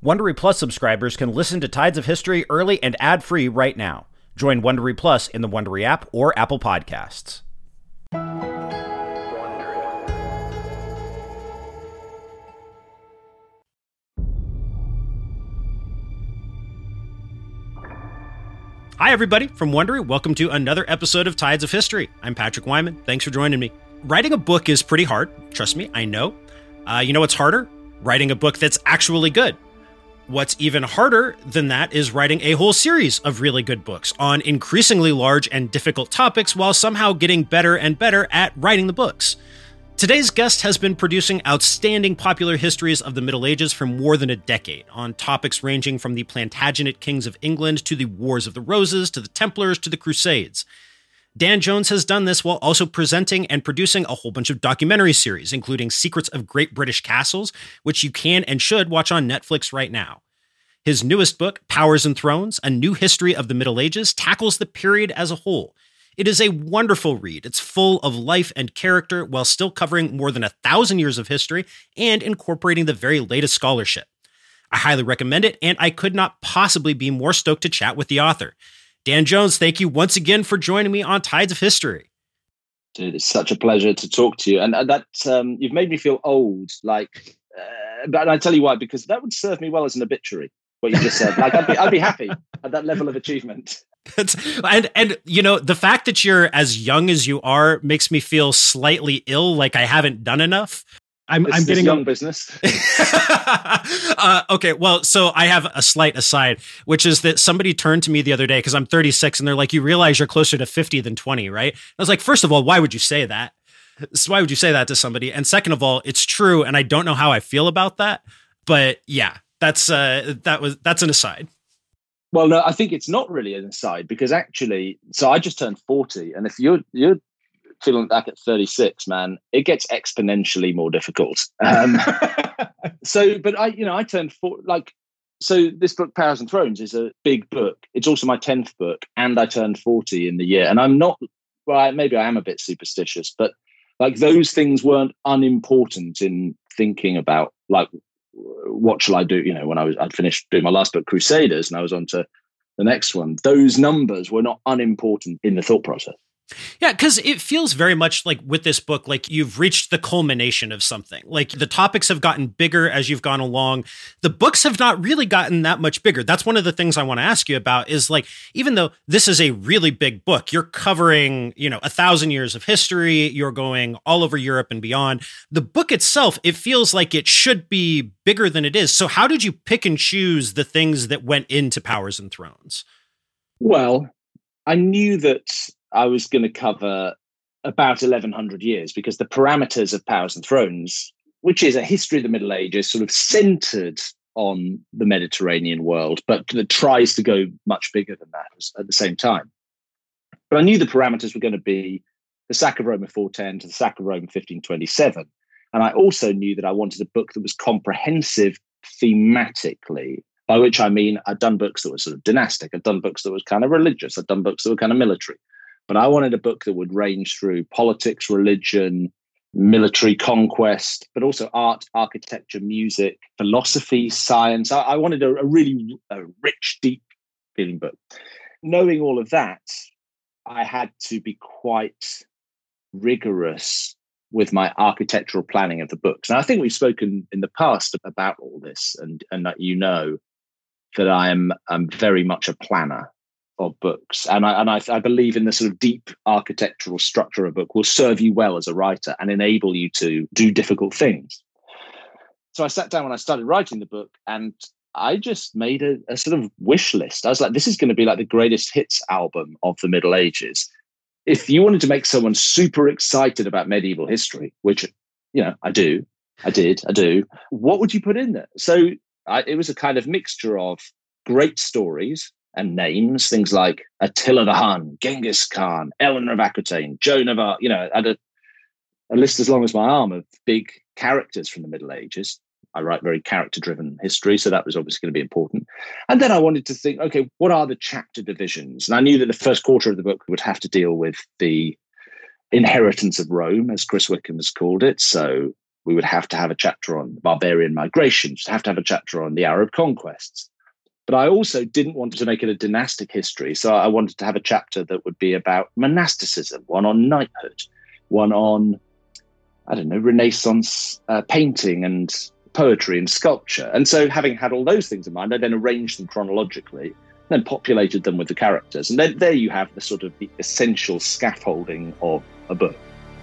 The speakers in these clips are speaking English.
Wondery Plus subscribers can listen to Tides of History early and ad-free right now. Join Wondery Plus in the Wondery app or Apple Podcasts. Hi, everybody from Wondery. Welcome to another episode of Tides of History. I'm Patrick Wyman. Thanks for joining me. Writing a book is pretty hard. Trust me, I know. You know what's harder? Writing a book that's actually good. What's even harder than that is writing a whole series of really good books on increasingly large and difficult topics while somehow getting better and better at writing the books. Today's guest has been producing outstanding popular histories of the Middle Ages for more than a decade, on topics ranging from the Plantagenet kings of England to the Wars of the Roses to the Templars to the Crusades. Dan Jones has done this while also presenting and producing a whole bunch of documentary series, including Secrets of Great British Castles, which you can and should watch on Netflix right now. His newest book, Powers and Thrones, A New History of the Middle Ages, tackles the period as a whole. It is a wonderful read. It's full of life and character while still covering more than 1,000 years of history and incorporating the very latest scholarship. I highly recommend it, and I could not possibly be more stoked to chat with the author. Dan Jones, thank you once again for joining me on Tides of History. Dude, it's such a pleasure to talk to you. And that you've made me feel old. But I tell you why, because that would serve me well as an obituary, what you just said. Like, I'd be happy at that level of achievement. And you know, the fact that you're as young as you are makes me feel slightly ill, like I haven't done enough. I'm getting young business. Okay, well, so I have a slight aside, which is that somebody turned to me the other day because I'm 36, and they're like, "You realize you're closer to 50 than 20, right?" I was like, first of all, why would you say that? So why would you say that to somebody? And second of all, it's true, and I don't know how I feel about that. But yeah, that's an aside. Well, no, I think it's not really an aside because actually, so I just turned 40, and if you're feeling back at 36, man, it gets exponentially more difficult. But I turned 40, so this book, Powers and Thrones, is a big book. It's also my 10th book, and I turned 40 in the year. And I'm not, well, maybe I am a bit superstitious, but like those things weren't unimportant in thinking about like, what shall I do? You know, when I'd finished doing my last book, Crusaders, and I was on to the next one, those numbers were not unimportant in the thought process. Yeah, because it feels very much like with this book, like you've reached the culmination of something. Like the topics have gotten bigger as you've gone along. The books have not really gotten that much bigger. That's one of the things I want to ask you about is like, even though this is a really big book, you're covering, 1,000 years of history. You're going all over Europe and beyond. The book itself, it feels like it should be bigger than it is. So how did you pick and choose the things that went into Powers and Thrones? Well, I knew that I was going to cover about 1,100 years because the parameters of Powers and Thrones, which is a history of the Middle Ages, sort of centered on the Mediterranean world, but that tries to go much bigger than that at the same time. But I knew the parameters were going to be the sack of Rome in 410 to the sack of Rome in 1527. And I also knew that I wanted a book that was comprehensive thematically, by which I mean I'd done books that were sort of dynastic, I'd done books that were kind of religious, I'd done books that were kind of military. But I wanted a book that would range through politics, religion, military conquest, but also art, architecture, music, philosophy, science. I wanted a really rich, deep feeling book. Knowing all of that, I had to be quite rigorous with my architectural planning of the books. And I think we've spoken in the past about all this, and that that I'm very much a planner of books, and I believe in the sort of deep architectural structure of a book will serve you well as a writer and enable you to do difficult things. So I sat down when I started writing the book, and I just made a sort of wish list. I was like, this is going to be like the greatest hits album of the Middle Ages. If you wanted to make someone super excited about medieval history, which I do, what would you put in there? So it was a kind of mixture of great stories and names, things like Attila the Hun, Genghis Khan, Eleanor of Aquitaine, Joan of Arc. I had a list as long as my arm of big characters from the Middle Ages. I write very character-driven history, so that was obviously going to be important. And then I wanted to think, okay, what are the chapter divisions? And I knew that the first quarter of the book would have to deal with the inheritance of Rome, as Chris Wickham has called it. So we would have to have a chapter on barbarian migrations, have to have a chapter on the Arab conquests. But I also didn't want to make it a dynastic history. So I wanted to have a chapter that would be about monasticism, one on knighthood, one on, I don't know, Renaissance painting and poetry and sculpture. And so having had all those things in mind, I then arranged them chronologically, then populated them with the characters. And then there you have the sort of the essential scaffolding of a book.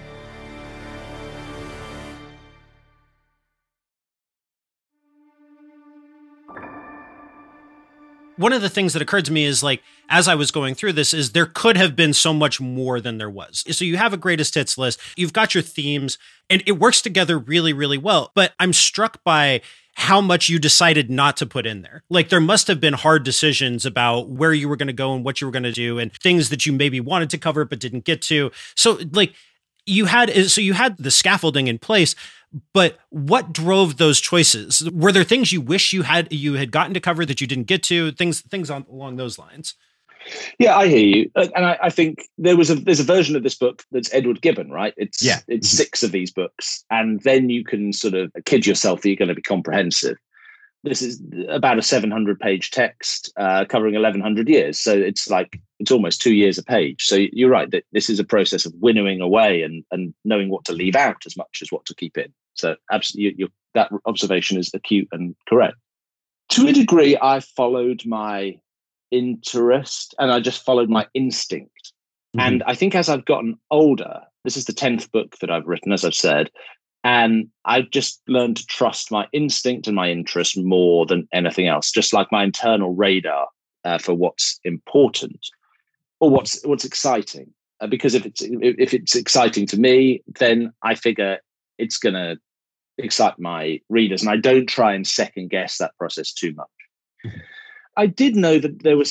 One of the things that occurred to me is, like, as I was going through this, is there could have been so much more than there was. So you have a greatest hits list, you've got your themes, and it works together really, really well. But I'm struck by how much you decided not to put in there. Like, there must have been hard decisions about where you were going to go and what you were going to do, and things that you maybe wanted to cover but didn't get to. So, like, you had the scaffolding in place. But what drove those choices? Were there things you wish you had gotten to cover that you didn't get to? Things along those lines. Yeah, I hear you, and I think there's a version of this book that's Edward Gibbon, right? It's 6 of these books, and then you can sort of kid yourself that you're going to be comprehensive. This is about a 700-page text covering 1,100 years, so it's almost 2 years a page. So you're right that this is a process of winnowing away and knowing what to leave out as much as what to keep in. So absolutely, that observation is acute and correct. To a degree, I followed my interest and I just followed my instinct. Mm-hmm. And I think as I've gotten older, this is the 10th book that I've written, as I've said, and I've just learned to trust my instinct and my interest more than anything else, just like my internal radar for what's important or what's exciting. Because if it's exciting to me, then I figure it's going to excite my readers, and I don't try and second guess that process too much. Mm-hmm. I did know that there was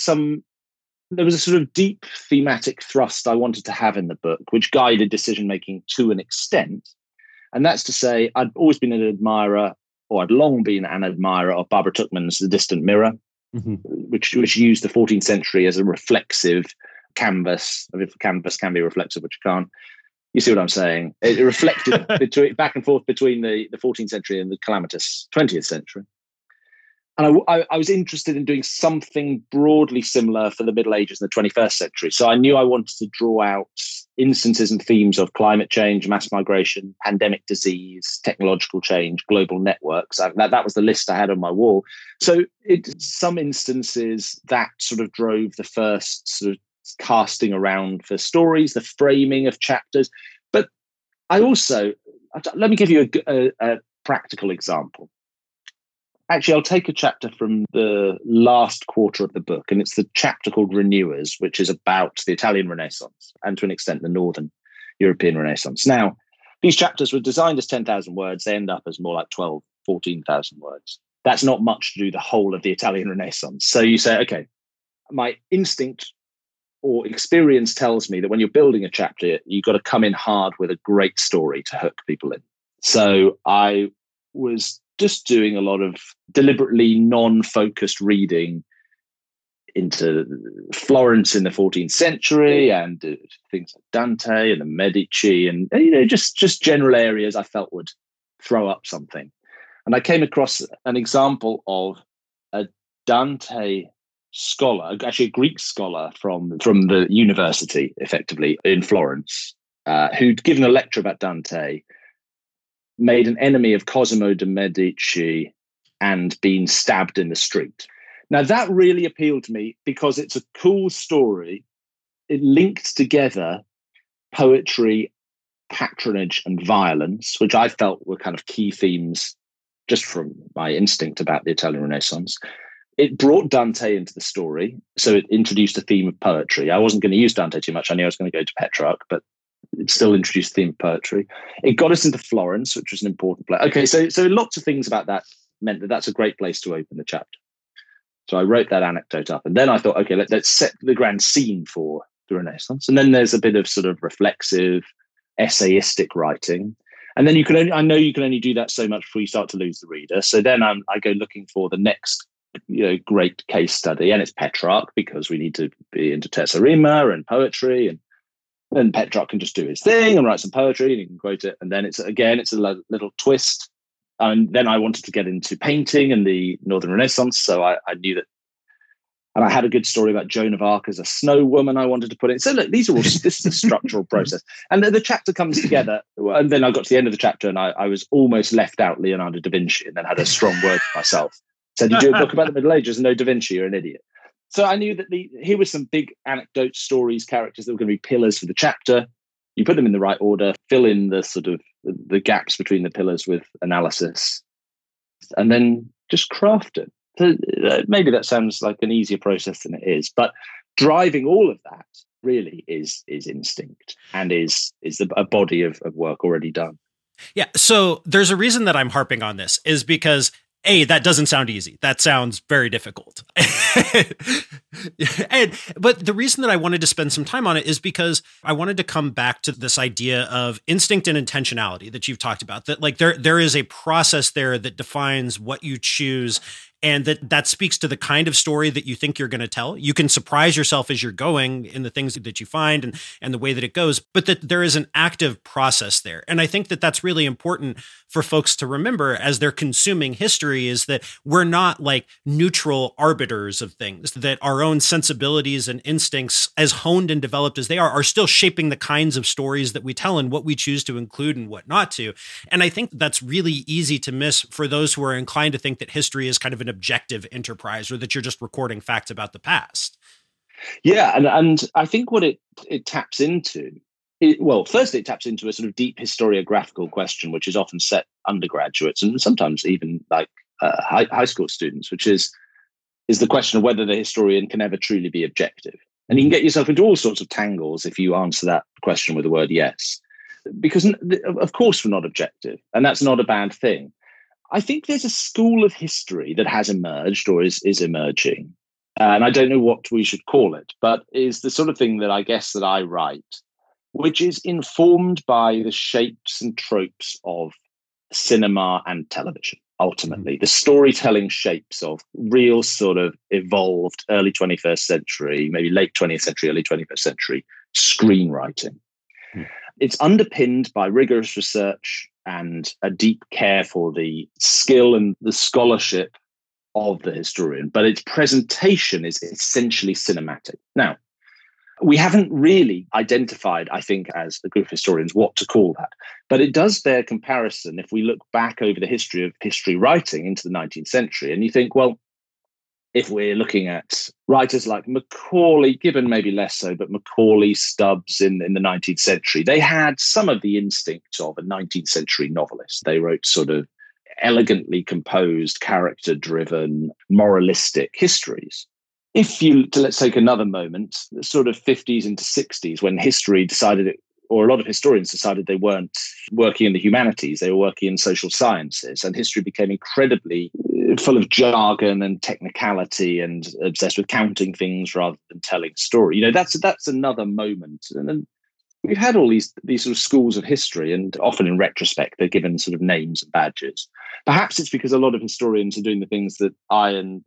a sort of deep thematic thrust I wanted to have in the book, which guided decision making to an extent. And that's to say, I'd always been an admirer, or I'd long been an admirer of Barbara Tuchman's The Distant Mirror, mm-hmm. which used the 14th century as a reflexive canvas. I mean, if canvas can be reflexive, which it can't. You see what I'm saying? It reflected back and forth between the 14th century and the calamitous 20th century. And I was interested in doing something broadly similar for the Middle Ages and the 21st century. So I knew I wanted to draw out instances and themes of climate change, mass migration, pandemic disease, technological change, global networks. That was the list I had on my wall. So some instances that sort of drove the first sort of casting around for stories, the framing of chapters. But I also, let me give you a practical example. Actually, I'll take a chapter from the last quarter of the book, and it's the chapter called Renewers, which is about the Italian Renaissance and, to an extent, the Northern European Renaissance. Now, these chapters were designed as 10,000 words. They end up as more like 12, 14,000 words. That's not much to do the whole of the Italian Renaissance. So you say, okay, my instinct or experience tells me that when you're building a chapter, you've got to come in hard with a great story to hook people in. So I was just doing a lot of deliberately non-focused reading into Florence in the 14th century and things like Dante and the Medici and just general areas I felt would throw up something. And I came across an example of a Dante scholar, actually a Greek scholar from the university, effectively, in Florence, who'd given a lecture about Dante, made an enemy of Cosimo de' Medici, and been stabbed in the street. Now, that really appealed to me because it's a cool story. It linked together poetry, patronage, and violence, which I felt were kind of key themes just from my instinct about the Italian Renaissance. It brought Dante into the story, so it introduced a theme of poetry. I wasn't going to use Dante too much. I knew I was going to go to Petrarch, but it still introduced the theme of poetry. It got us into Florence, which was an important place. Okay, so lots of things about that meant that that's a great place to open the chapter. So I wrote that anecdote up, and then I thought, okay, let's set the grand scene for the Renaissance. And then there's a bit of sort of reflexive, essayistic writing. And then I know you can only do that so much before you start to lose the reader. So then I go looking for the next great case study, and it's Petrarch, because we need to be into Tessarima and poetry. And Then Petrarch can just do his thing and write some poetry and he can quote it. And then it's a little twist. And then I wanted to get into painting and the Northern Renaissance. So I knew that. And I had a good story about Joan of Arc as a snow woman I wanted to put in. So look, this is a structural process. And the chapter comes together. And then I got to the end of the chapter and I was almost left out Leonardo da Vinci and then had a strong word for myself. Said, you do a book about the Middle Ages and no Da Vinci, you're an idiot. So I knew that here were some big anecdotes, stories, characters that were going to be pillars for the chapter. You put them in the right order, fill in the sort of the gaps between the pillars with analysis, and then just craft it. So maybe that sounds like an easier process than it is, but driving all of that really is instinct and is a body of work already done. Yeah. So there's a reason that I'm harping on this is because that doesn't sound easy. That sounds very difficult. But the reason that I wanted to spend some time on it is because I wanted to come back to this idea of instinct and intentionality that you've talked about, that like there is a process there that defines what you choose. And that speaks to the kind of story that you think you're going to tell. You can surprise yourself as you're going in the things that you find and the way that it goes, but that there is an active process there. And I think that that's really important for folks to remember as they're consuming history, is that we're not like neutral arbiters of things, that our own sensibilities and instincts, as honed and developed as they are still shaping the kinds of stories that we tell and what we choose to include and what not to. And I think that's really easy to miss for those who are inclined to think that history is kind of an objective enterprise, or that you're just recording facts about the past. Yeah, and I think what it taps into, first it taps into a sort of deep historiographical question, which is often set undergraduates and sometimes even like high school students, which is the question of whether the historian can ever truly be objective. And you can get yourself into all sorts of tangles if you answer that question with the word yes, because of course we're not objective, and that's not a bad thing. I think there's a school of history that has emerged or is emerging, and I don't know what we should call it, but is the sort of thing that I guess that I write, which is informed by the shapes and tropes of cinema and television. Ultimately, the storytelling shapes of real sort of evolved early 21st century, maybe late 20th century, early 21st century screenwriting. It's underpinned by rigorous research and a deep care for the skill and the scholarship of the historian, but its presentation is essentially cinematic. Now, we haven't really identified, I think, as a group of historians, what to call that. But it does bear comparison if we look back over the history of history writing into the 19th century. And you think, well, if we're looking at writers like Macaulay, Gibbon maybe less so, but Macaulay, Stubbs in the 19th century, they had some of the instincts of a 19th century novelist. They wrote sort of elegantly composed, character-driven, moralistic histories. If let's take another moment, the sort of 50s into 60s, when history decided, or a lot of historians decided they weren't working in the humanities, they were working in social sciences, and history became incredibly full of jargon and technicality and obsessed with counting things rather than telling a story. You know, that's another moment. And then we've had all these sort of schools of history, and often in retrospect, they're given sort of names and badges. Perhaps it's because a lot of historians are doing the things that I and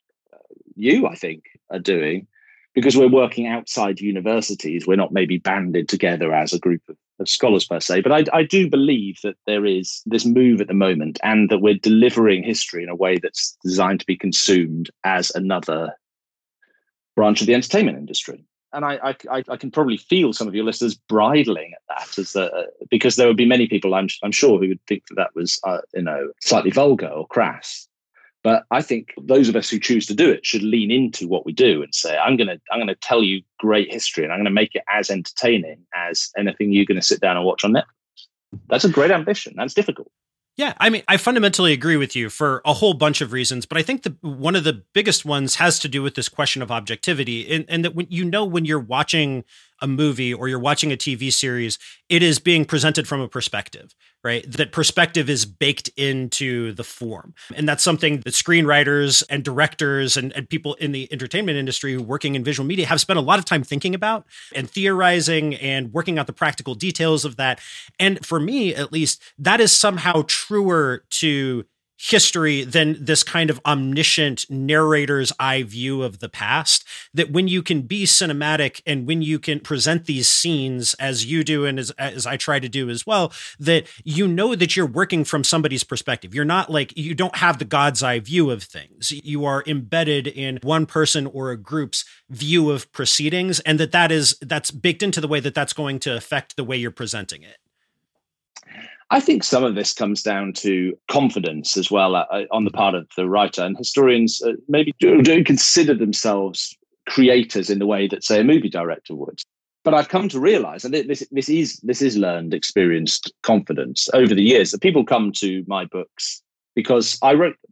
you, I think, are doing, because we're working outside universities. We're not maybe banded together as a group of scholars per se, but I do believe that there is this move at the moment, and that we're delivering history in a way that's designed to be consumed as another branch of the entertainment industry. And I can probably feel some of your listeners bridling at that, because there would be many people, I'm sure, who would think that was slightly vulgar or crass. But I think those of us who choose to do it should lean into what we do and say, I'm going to tell you great history, and I'm going to make it as entertaining as anything you're going to sit down and watch on Netflix. That's a great ambition. That's difficult. Yeah, I mean, I fundamentally agree with you for a whole bunch of reasons, but I think one of the biggest ones has to do with this question of objectivity, and that when you're watching a movie or you're watching a TV series, it is being presented from a perspective, right? That perspective is baked into the form. And that's something that screenwriters and directors and people in the entertainment industry working in visual media have spent a lot of time thinking about and theorizing and working out the practical details of that. And for me, at least, that is somehow truer to history than this kind of omniscient narrator's eye view of the past, that when you can be cinematic and when you can present these scenes as you do and as I try to do as well, that you know that you're working from somebody's perspective. You're not like, you don't have the God's eye view of things. You are embedded in one person or a group's view of proceedings, and that's baked into the way that that's going to affect the way you're presenting it. I think some of this comes down to confidence as well on the part of the writer. And historians maybe don't consider themselves creators in the way that, say, a movie director would. But I've come to realize, and this is learned, experienced confidence over the years, that people come to my books because I wrote them.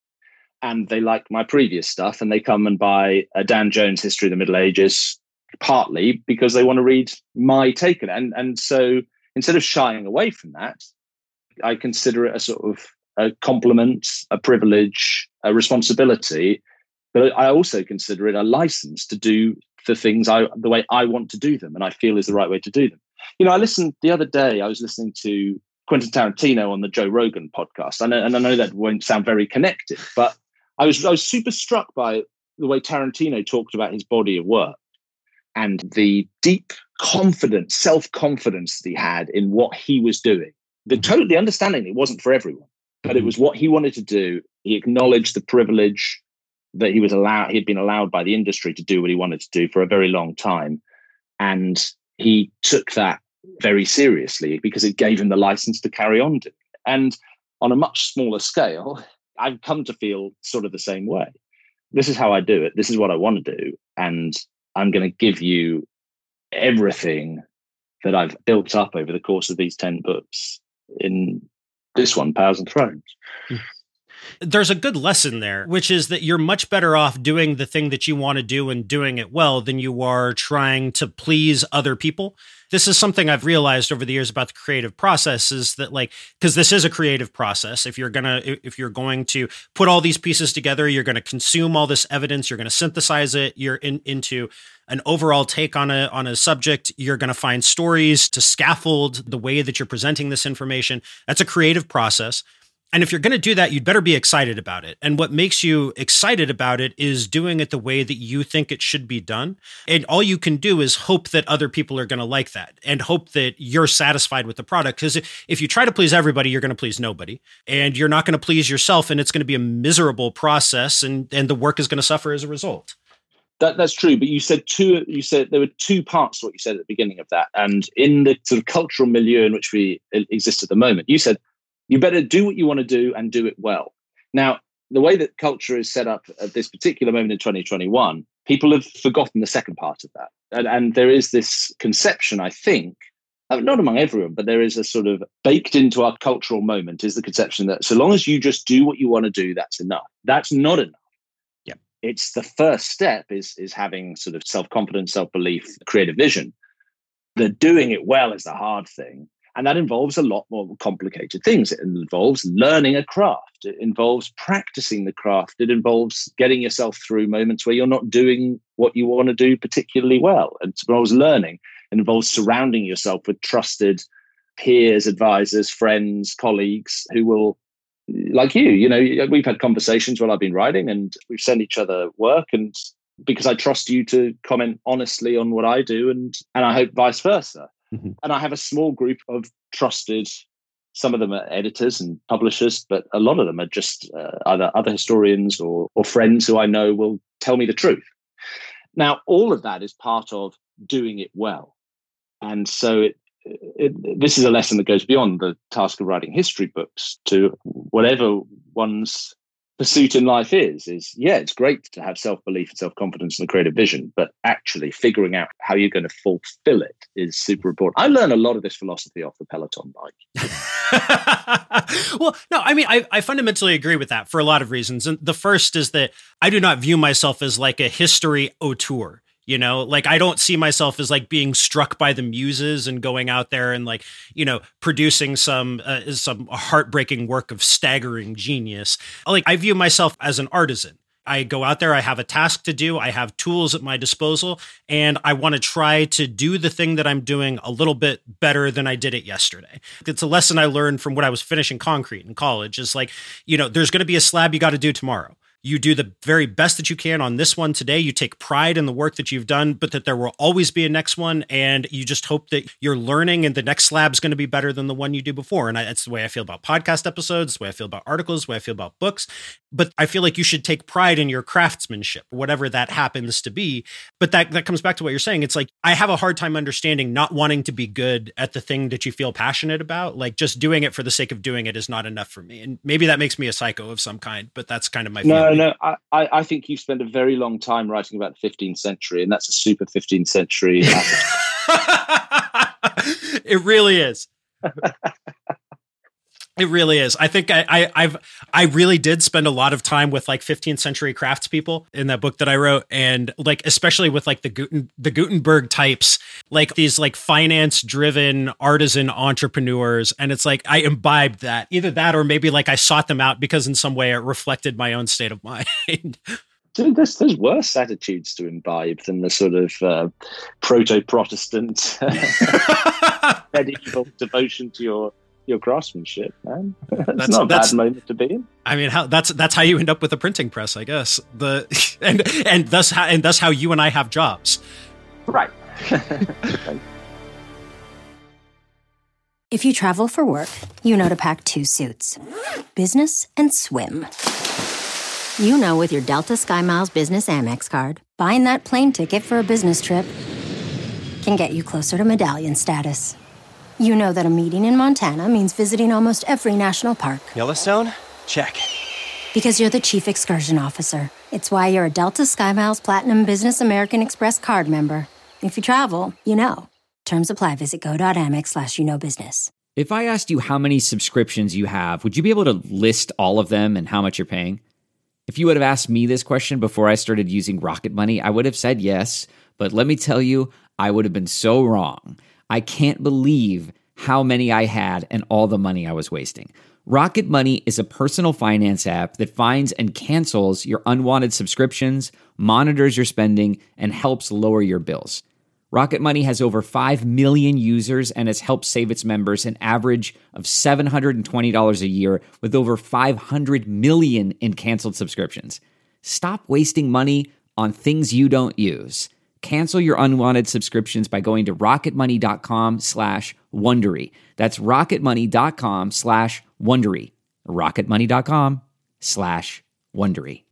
And they like my previous stuff, and they come and buy a Dan Jones History of the Middle Ages, partly because they want to read my take on it. And so instead of shying away from that, I consider it a sort of a compliment, a privilege, a responsibility. But I also consider it a license to do the things the way I want to do them and I feel is the right way to do them. You know, I listened the other day, I was listening to Quentin Tarantino on the Joe Rogan podcast. I know that won't sound very connected, but I was super struck by the way Tarantino talked about his body of work and the deep confidence, self-confidence that he had in what he was doing. The totally understanding it wasn't for everyone, but it was what he wanted to do. He acknowledged the privilege that he had been allowed by the industry to do what he wanted to do for a very long time. And he took that very seriously because it gave him the license to carry on doing it. And on a much smaller scale, I've come to feel sort of the same way. This is how I do it. This is what I want to do. And I'm going to give you everything that I've built up over the course of these 10 books in this one, Powers and Thrones. There's a good lesson there, which is that you're much better off doing the thing that you want to do and doing it well than you are trying to please other people. This is something I've realized over the years about the creative process is that, like, because this is a creative process. If you're going to put all these pieces together, you're going to consume all this evidence, you're going to synthesize it, you're into an overall take on a subject, you're going to find stories to scaffold the way that you're presenting this information. That's a creative process. And if you're going to do that, you'd better be excited about it. And what makes you excited about it is doing it the way that you think it should be done. And all you can do is hope that other people are going to like that and hope that you're satisfied with the product. Because if you try to please everybody, you're going to please nobody. And you're not going to please yourself. And it's going to be a miserable process. And the work is going to suffer as a result. That's true. But you said there were two parts to what you said at the beginning of that. And in the sort of cultural milieu in which we exist at the moment, you said, you better do what you want to do and do it well. Now, the way that culture is set up at this particular moment in 2021, people have forgotten the second part of that. And there is this conception, I think, not among everyone, but there is a sort of baked into our cultural moment is the conception that so long as you just do what you want to do, that's enough. That's not enough. Yeah. It's the first step is having sort of self-confidence, self-belief, creative vision. The doing it well is the hard thing. And that involves a lot more complicated things. It involves learning a craft. It involves practicing the craft. It involves getting yourself through moments where you're not doing what you want to do particularly well. It involves learning. It involves surrounding yourself with trusted peers, advisors, friends, colleagues who will, like you know, we've had conversations while I've been writing and we've sent each other work and because I trust you to comment honestly on what I do and I hope vice versa. And I have a small group of trusted, some of them are editors and publishers, but a lot of them are just either other historians or friends who I know will tell me the truth. Now, all of that is part of doing it well. And so this is a lesson that goes beyond the task of writing history books to whatever one's pursuit in life is it's great to have self-belief and self-confidence and a creative vision, but actually figuring out how you're going to fulfill it is super important. I learned a lot of this philosophy off the Peloton bike. Well, no, I mean, I fundamentally agree with that for a lot of reasons. And the first is that I do not view myself as like a history auteur. You know, like I don't see myself as like being struck by the muses and going out there and like, you know, producing some heartbreaking work of staggering genius. Like I view myself as an artisan. I go out there, I have a task to do, I have tools at my disposal, and I want to try to do the thing that I'm doing a little bit better than I did it yesterday. It's a lesson I learned from when I was finishing concrete in college. Is like, there's going to be a slab you got to do tomorrow. You do the very best that you can on this one today. You take pride in the work that you've done, but that there will always be a next one. And you just hope that you're learning and the next slab is going to be better than the one you do before. And that's the way I feel about podcast episodes, the way I feel about articles, the way I feel about books. But I feel like you should take pride in your craftsmanship, whatever that happens to be. But that comes back to what you're saying. It's like, I have a hard time understanding not wanting to be good at the thing that you feel passionate about. Like, just doing it for the sake of doing it is not enough for me. And maybe that makes me a psycho of some kind, but that's kind of my feeling. No, I think you spent a very long time writing about the 15th century, and that's a super 15th century. It really is. It really is. I think I really did spend a lot of time with like 15th century craftspeople in that book that I wrote, and like especially with like the Gutenberg types, like these like finance driven artisan entrepreneurs, and it's like I imbibed that, either that or maybe like I sought them out because in some way it reflected my own state of mind. Dude, there's worse attitudes to imbibe than the sort of proto-Protestant medieval devotion to your craftsmanship, man. That's not a bad moment to be in. I mean, that's how you end up with a printing press, I guess. And thus how you and I have jobs. Right. If you travel for work, you know to pack 2 suits. Business and swim. You know, with your Delta SkyMiles Business Amex card, buying that plane ticket for a business trip can get you closer to medallion status. You know that a meeting in Montana means visiting almost every national park. Yellowstone? Check. Because you're the chief excursion officer. It's why you're a Delta SkyMiles Platinum Business American Express card member. If you travel, you know. Terms apply. Visit go.amex/you-know-business. If I asked you how many subscriptions you have, would you be able to list all of them and how much you're paying? If you would have asked me this question before I started using Rocket Money, I would have said yes. But let me tell you, I would have been so wrong. I can't believe how many I had and all the money I was wasting. Rocket Money is a personal finance app that finds and cancels your unwanted subscriptions, monitors your spending, and helps lower your bills. Rocket Money has over 5 million users and has helped save its members an average of $720 a year with over 500 million in canceled subscriptions. Stop wasting money on things you don't use. Cancel your unwanted subscriptions by going to rocketmoney.com/Wondery. That's rocketmoney.com/Wondery. rocketmoney.com/Wondery.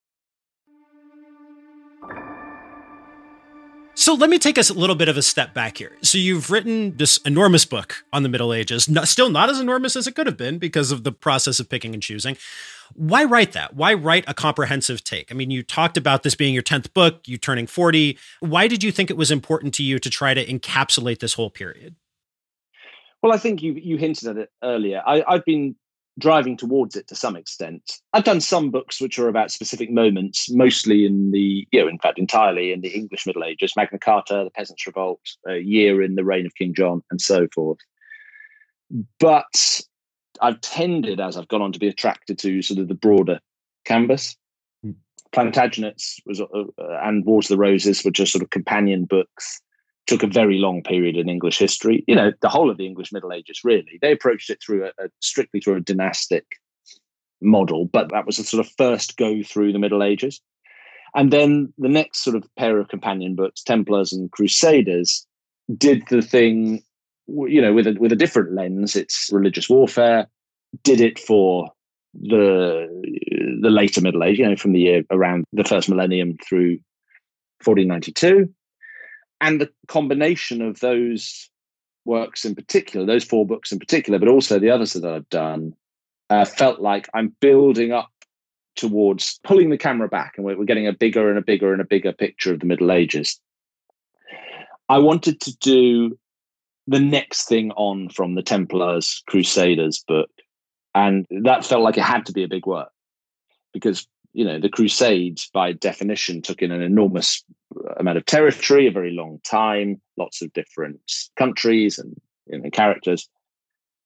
So let me take us a little bit of a step back here. So you've written this enormous book on the Middle Ages, still not as enormous as it could have been because of the process of picking and choosing. Why write that? Why write a comprehensive take? I mean, you talked about this being your 10th book, you turning 40. Why did you think it was important to you to try to encapsulate this whole period? Well, I think you hinted at it earlier. I've been driving towards it to some extent. I've done some books which are about specific moments, mostly in in fact, entirely in the English Middle Ages, Magna Carta, the Peasants' Revolt, a year in the reign of King John, and so forth. But I've tended, as I've gone on, to be attracted to sort of the broader canvas. Plantagenets and Wars of the Roses were just sort of companion books. Took a very long period in English history. The whole of the English Middle Ages, really. They approached it through strictly through a dynastic model, but that was the sort of first go through the Middle Ages. And then the next sort of pair of companion books, Templars and Crusaders, did the thing, with a different lens. It's religious warfare. Did it for the later Middle Age, from the year around the first millennium through 1492. And the combination of those works in particular, those 4 books in particular, but also the others that I've done, felt like I'm building up towards pulling the camera back, and we're getting a bigger and a bigger and a bigger picture of the Middle Ages. I wanted to do the next thing on from the Templars Crusaders book, and that felt like it had to be a big work because the Crusades, by definition, took in an enormous amount of territory, a very long time, lots of different countries and characters.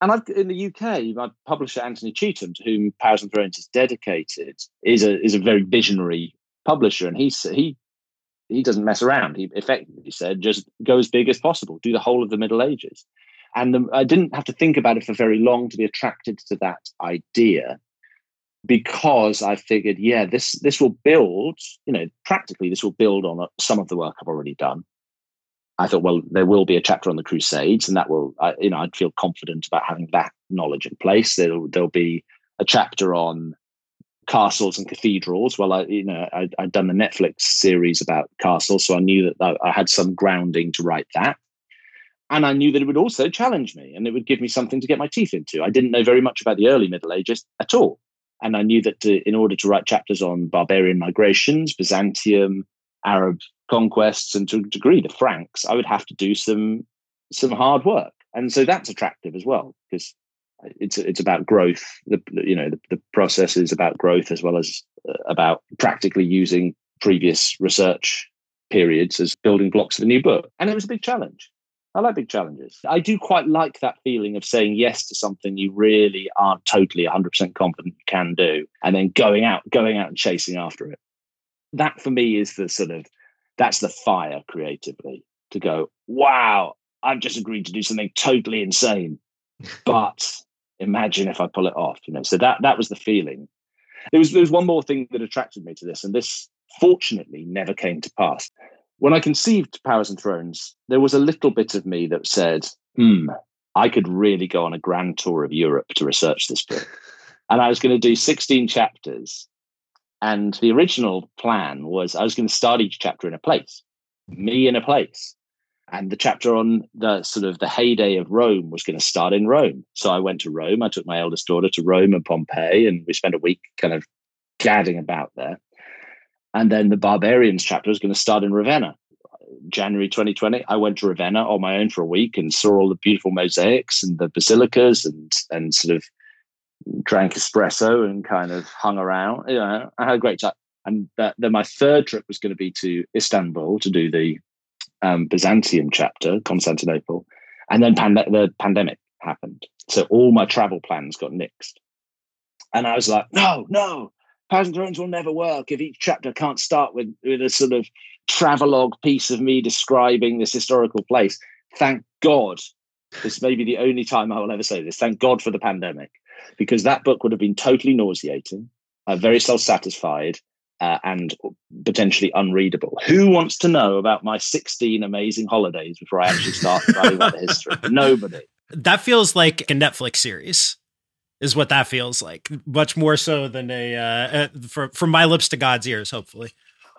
And in the UK, my publisher Anthony Cheetham, to whom Powers and Thrones is dedicated, is a very visionary publisher, and he doesn't mess around. He effectively said, just go as big as possible, do the whole of the Middle Ages. And I didn't have to think about it for very long to be attracted to that idea, because I figured, this will build, practically this will build on some of the work I've already done. I thought, well, there will be a chapter on the Crusades, and that will, I'd feel confident about having that knowledge in place. There'll be a chapter on castles and cathedrals. Well, I'd done the Netflix series about castles, so I knew that I had some grounding to write that. And I knew that it would also challenge me, and it would give me something to get my teeth into. I didn't know very much about the early Middle Ages at all. And I knew that in order to write chapters on barbarian migrations, Byzantium, Arab conquests, and to a degree the Franks, I would have to do some hard work. And so that's attractive as well, because it's about growth. The process is about growth, as well as about practically using previous research periods as building blocks of a new book. And it was a big challenge. I like big challenges. I do quite like that feeling of saying yes to something you really aren't totally 100% confident you can do, and then going out and chasing after it. That for me is that's the fire creatively, to go, wow, I've just agreed to do something totally insane, but imagine if I pull it off, So that was the feeling. There was one more thing that attracted me to this, and this fortunately never came to pass. When I conceived Powers and Thrones, there was a little bit of me that said, I could really go on a grand tour of Europe to research this book. And I was going to do 16 chapters. And the original plan was I was going to start each chapter in a place, me in a place. And the chapter on the heyday of Rome was going to start in Rome. So I went to Rome. I took my eldest daughter to Rome and Pompeii, and we spent a week kind of gadding about there. And then the Barbarians chapter was going to start in Ravenna. January 2020, I went to Ravenna on my own for a week and saw all the beautiful mosaics and the basilicas, and sort of drank espresso and kind of hung around. I had a great time. And then my third trip was going to be to Istanbul to do the Byzantium chapter, Constantinople. And then the pandemic happened. So all my travel plans got nixed. And I was like, no, Powers and Thrones will never work if each chapter can't start with a sort of travelogue piece of me describing this historical place. Thank God. This may be the only time I will ever say this. Thank God for the pandemic, because that book would have been totally nauseating, very self-satisfied, and potentially unreadable. Who wants to know about my 16 amazing holidays before I actually start writing about the history? Nobody. That feels like a Netflix series. Is what that feels like, much more so than from my lips to God's ears, hopefully.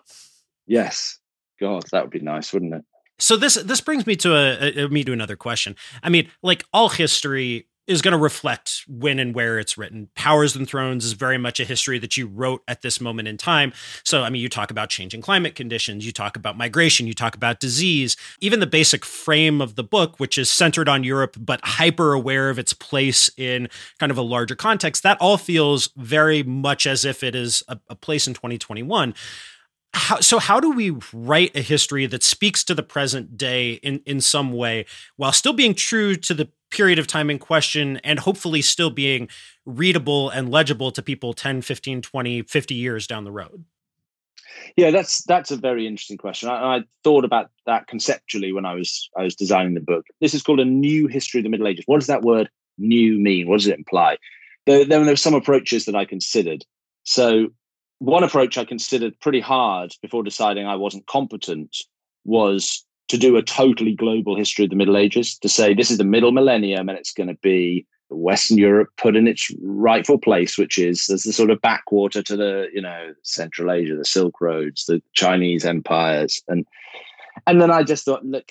Yes, God, that would be nice, wouldn't it? So this brings me to me to another question. I mean, like, all history is going to reflect when and where it's written. Powers and Thrones is very much a history that you wrote at this moment in time. So, I mean, you talk about changing climate conditions, you talk about migration, you talk about disease, even the basic frame of the book, which is centered on Europe, but hyper aware of its place in kind of a larger context. That all feels very much as if it is a place in 2021. How do we write a history that speaks to the present day in some way, while still being true to the period of time in question, and hopefully still being readable and legible to people 10, 15, 20, 50 years down the road? Yeah, that's a very interesting question. I thought about that conceptually when I was designing the book. This is called A New History of the Middle Ages. What does that word new mean? What does it imply? There were some approaches that I considered. So one approach I considered pretty hard before deciding I wasn't competent was to do a totally global history of the Middle Ages, to say this is the middle millennium and it's going to be Western Europe put in its rightful place, which is as the sort of backwater to the, Central Asia, the Silk Roads, the Chinese empires. And then I just thought, look,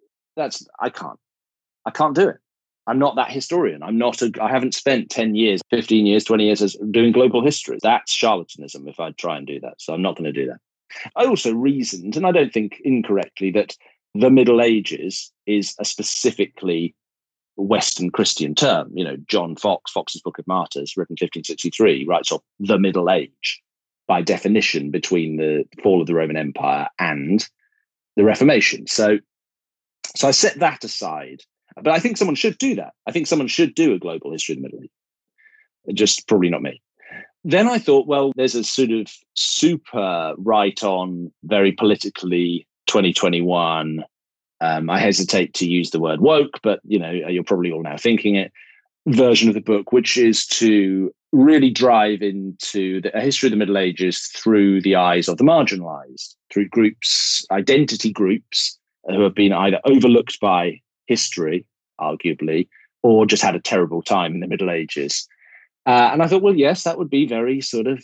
I can't do it. I'm not that historian. I haven't spent 10 years, 15 years, 20 years doing global history. That's charlatanism if I try and do that. So I'm not going to do that. I also reasoned, and I don't think incorrectly, that the Middle Ages is a specifically Western Christian term. John Fox, Fox's Book of Martyrs, written 1563, writes off the Middle Age by definition between the fall of the Roman Empire and the Reformation. So I set that aside. But I think someone should do that. I think someone should do a global history of the Middle East. Just probably not me. Then I thought, well, there's a sort of super right on, very politically 2021. I hesitate to use the word woke, but you're probably all now thinking it, version of the book, which is to really drive into a history of the Middle Ages through the eyes of the marginalized, through groups, identity groups who have been either overlooked by history, arguably, or just had a terrible time in the Middle Ages. And I thought, well, yes, that would be very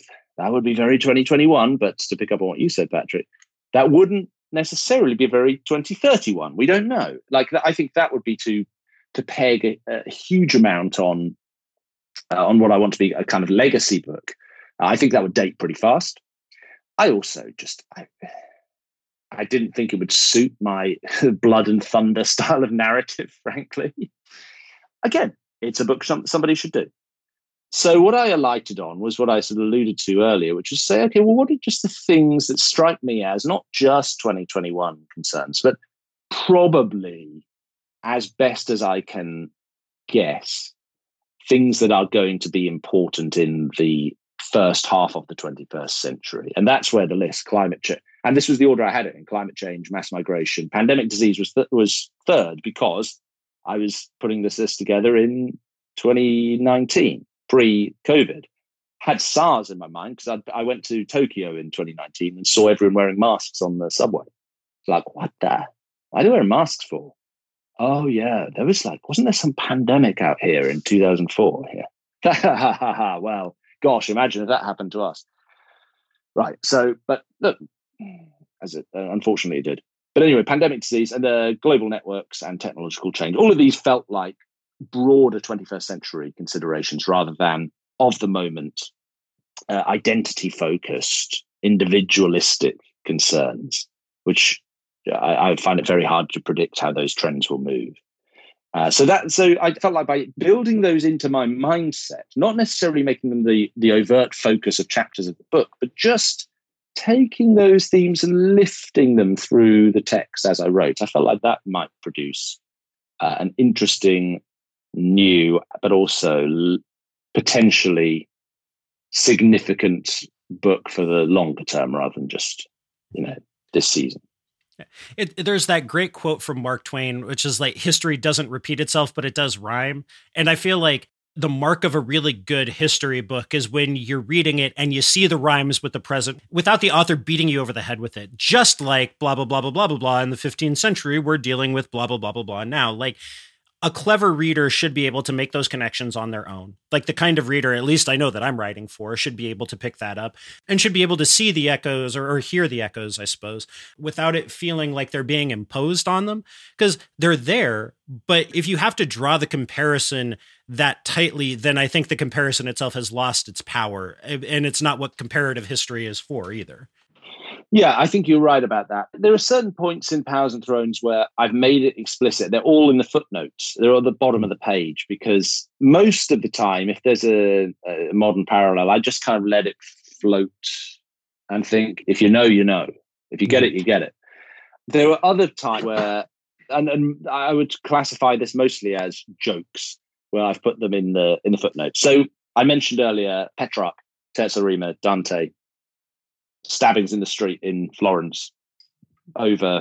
2021. But to pick up on what you said, Patrick, that wouldn't necessarily be very 2031. We don't know. I think that would be to peg a huge amount on what I want to be a kind of legacy book. I think that would date pretty fast. I also I didn't think it would suit my blood and thunder style of narrative, frankly. Again, it's a book somebody should do. So what I alighted on was what I sort of alluded to earlier, which is say, okay, well, what are just the things that strike me as not just 2021 concerns, but probably, as best as I can guess, things that are going to be important in the first half of the 21st century. And that's where the list, climate change, and this was the order I had it in: climate change, mass migration, pandemic disease was third, because I was putting this list together in 2019. Pre-COVID, had SARS in my mind because I went to Tokyo in 2019 and saw everyone wearing masks on the subway. It's like, what the? Why are they wearing masks for? Oh yeah, there was wasn't there some pandemic out here in 2004? Yeah. Well, gosh, imagine if that happened to us. Right. So, but look, as it unfortunately it did. But anyway, pandemic disease and the global networks and technological change, all of these felt like broader 21st century considerations rather than of the moment, identity focused, individualistic concerns, which I find it very hard to predict how those trends will move. So I felt like by building those into my mindset, not necessarily making them the overt focus of chapters of the book, but just taking those themes and lifting them through the text as I wrote, I felt like that might produce an interesting, new, but also potentially significant book for the longer term rather than just, this season. There's that great quote from Mark Twain, which is history doesn't repeat itself, but it does rhyme. And I feel like the mark of a really good history book is when you're reading it and you see the rhymes with the present without the author beating you over the head with it. Just like blah, blah, blah, blah, blah, blah, blah. In the 15th century, we're dealing with blah, blah, blah, blah, blah. Now, a clever reader should be able to make those connections on their own. The kind of reader, at least I know that I'm writing for, should be able to pick that up and should be able to see the echoes or hear the echoes, I suppose, without it feeling like they're being imposed on them, because they're there. But if you have to draw the comparison that tightly, then I think the comparison itself has lost its power, and it's not what comparative history is for either. Yeah, I think you're right about that. There are certain points in Powers and Thrones where I've made it explicit. They're all in the footnotes. They're at the bottom of the page, because most of the time, if there's a modern parallel, I just kind of let it float and think, if you know, you know. If you get it, you get it. There were other times where, and I would classify this mostly as jokes, where I've put them in the footnotes. So I mentioned earlier Petrarch, Terza Rima, Dante, stabbings in the street in Florence over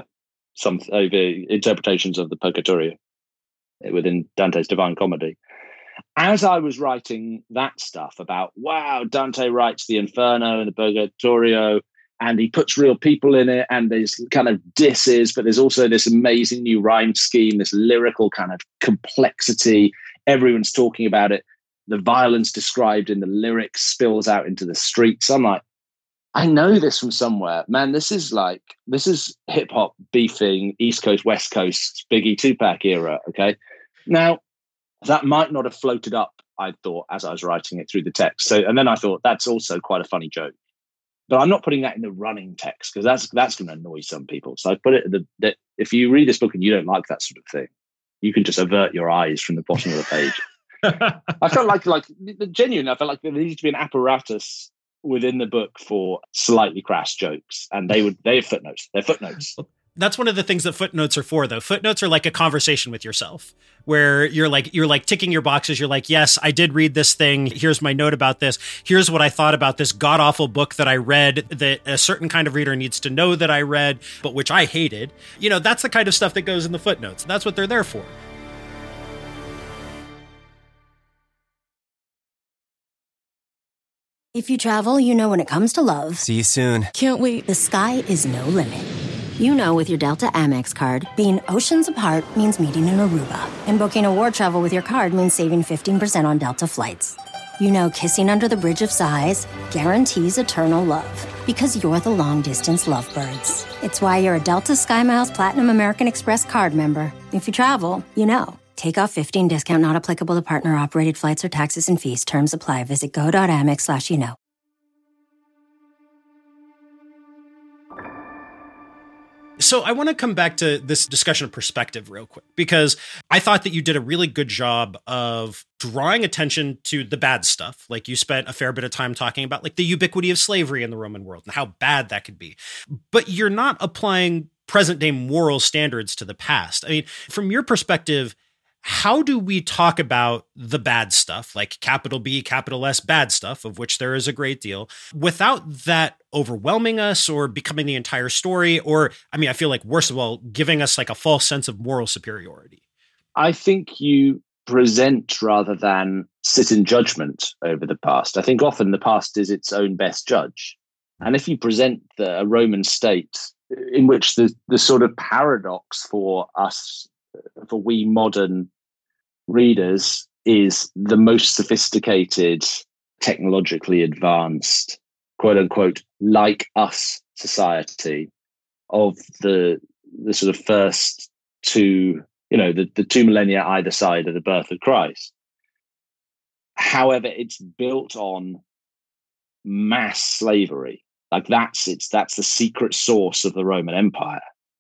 interpretations of the Purgatorio within Dante's Divine Comedy. As I was writing that stuff about, wow, Dante writes the Inferno and the Purgatorio, and he puts real people in it, and there's kind of disses, but there's also this amazing new rhyme scheme, this lyrical kind of complexity. Everyone's talking about it. The violence described in the lyrics spills out into the streets. I'm like, I know this from somewhere, man. This is hip hop beefing East Coast, West Coast, Biggie, Tupac era. Okay. Now that might not have floated up, I thought, as I was writing it through the text. So, and then I thought that's also quite a funny joke, but I'm not putting that in the running text because that's going to annoy some people. So I put it that if you read this book and you don't like that sort of thing, you can just avert your eyes from the bottom of the page. I felt like genuinely, I felt like there needed to be an apparatus within the book for slightly crass jokes, and they have footnotes. They're footnotes. That's one of the things that footnotes are for, though. Footnotes are like a conversation with yourself where you're like ticking your boxes. You're like, yes, I did read this thing. Here's my note about this. Here's what I thought about this god awful book that I read that a certain kind of reader needs to know that I read, but which I hated. You know, that's the kind of stuff that goes in the footnotes. That's what they're there for. If you travel, you know when it comes to love, See you soon. Can't wait. the sky is no limit. You know with your Delta Amex card, being oceans apart means meeting in Aruba. And booking a war travel with your card means saving 15% on Delta flights. You know kissing under the Bridge of Sighs guarantees eternal love. Because you're the long-distance lovebirds. It's why you're a Delta SkyMiles Platinum American Express card member. If you travel, you know. Take off 15 discount not applicable to partner-operated flights or taxes and fees. Terms apply. Visit go.amex/you-know. So I want to come back to this discussion of perspective real quick, because I thought that you did a really good job of drawing attention to the bad stuff. Like you spent a fair bit of time talking about like the ubiquity of slavery in the Roman world and how bad that could be. But you're not applying present day moral standards to the past. I mean, from your perspective, how do we talk about the bad stuff, like capital B, capital S bad stuff, of which there is a great deal, without that overwhelming us or becoming the entire story? Or, I mean, I feel like, worst of all, giving us like a false sense of moral superiority. I think you present rather than sit in judgment over the past. I think often the past is its own best judge. And if you present a Roman state in which the sort of paradox for us, for we modern readers, is the most sophisticated, technologically advanced, quote unquote, like us society of the sort of first two, you know, the 2 millennia either side of the birth of Christ. However, it's built on mass slavery. Like that's the secret source of the Roman Empire.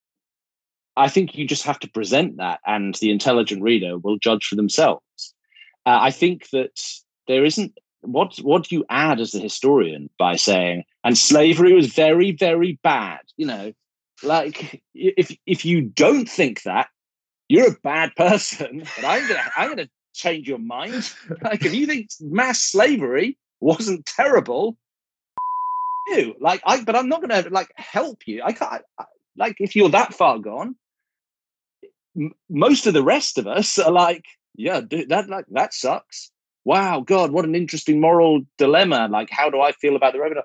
I think you just have to present that, and the intelligent reader will judge for themselves. I think that there isn't what do you add as a historian by saying, and slavery was very, very bad. You know, like if you don't think that, you're a bad person. But I'm gonna change your mind. Like if you think mass slavery wasn't terrible, you but I'm not gonna like help you. I can't. Like if you're that far gone. Most of the rest of us are like, yeah, dude, that sucks. Wow, God, what an interesting moral dilemma. Like, how do I feel about the Roman?